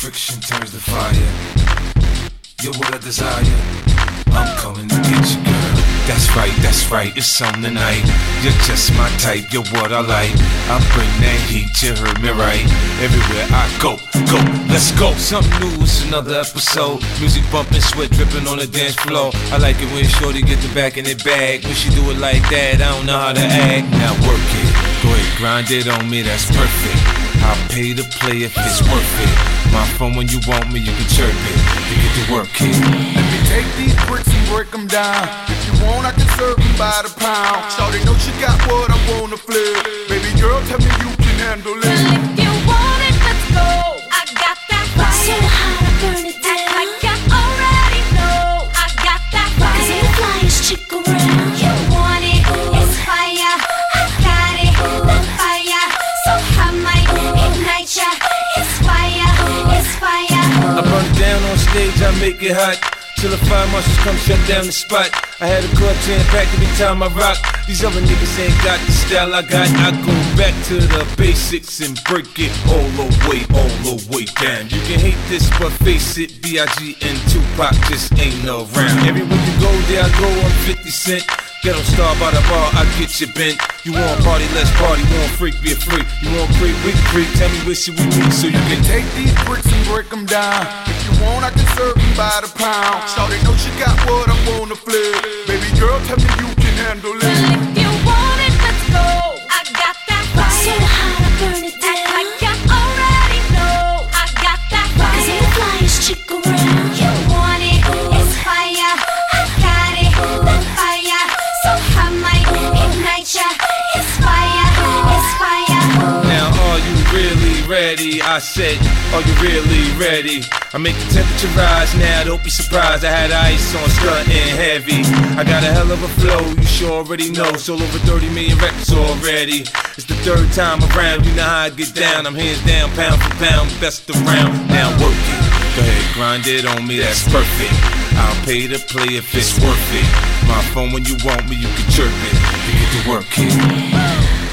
friction turns to fire. You're what I desire. I'm coming to get you, girl. That's right, it's on tonight. You're just my type, you're what I like. I bring that heat, you heard me right. Everywhere I go, let's go. Something new, it's another episode. Music bumping, sweat dripping on the dance floor. I like it when shorty get the back in the bag. When she do it like that, I don't know how to act. Now work it, go ahead, grind it on me, that's perfect. I'll pay to play if it's worth it. My phone when you want me, you can chirp it. You get to work it. Let me take these bricks and break them down. If you want, I can serve them by the pound. Shawty know she got what I wanna flip. Baby girl, tell me you can handle it. Well, if you want it, let's go. I got that fire. So hot, I burn it down. Like I already know. I got that fire. 'Cause I'm the flyest chick around. You want it, it's fire. I got it, the fire. So I might ignite ya. It's fire, it's fire. I burn it down on stage, I make it hot. Till the fire marshals come shut down the spot. I had a club jam packed every time I rock. These other niggas ain't got the style I got. I go back to the basics and break it all the way down. You can hate this, but face it, B.I.G. and Tupac just ain't around. Everywhere you go, there I go, I'm 50 Cent. Ghetto star by the bar, I get you bent. You want party, let's party. You want freak, be a freak. You want creep, we creep. Tell me where should we meet so you can Take these bricks and break them down. If you want, I can serve them by the pound. Shawty know she got what I wanna flip. Baby girl, tell me you can handle it. Well, if you want it, let's go. I got that fire. So hot, I burn it down. Like I already know. I got that fire. 'Cause I'm the flyest chick around. You want it, it's fire. I got it, the fire. So I might ignite ya. It's fire, it's fire. Now, are you really ready? I said, are you really ready? I make the temperature rise now, don't be surprised. I had ice on, stunting heavy. I got a hell of a flow, you sure already know. Sold over 30 million records already. It's the third time around, you know how I get down. I'm hands down, pound for pound, best around. Now work it, go ahead, grind it on me, that's perfect. I'll pay to play if it's worth it. My phone when you want me, you can chirp it. You get to work it.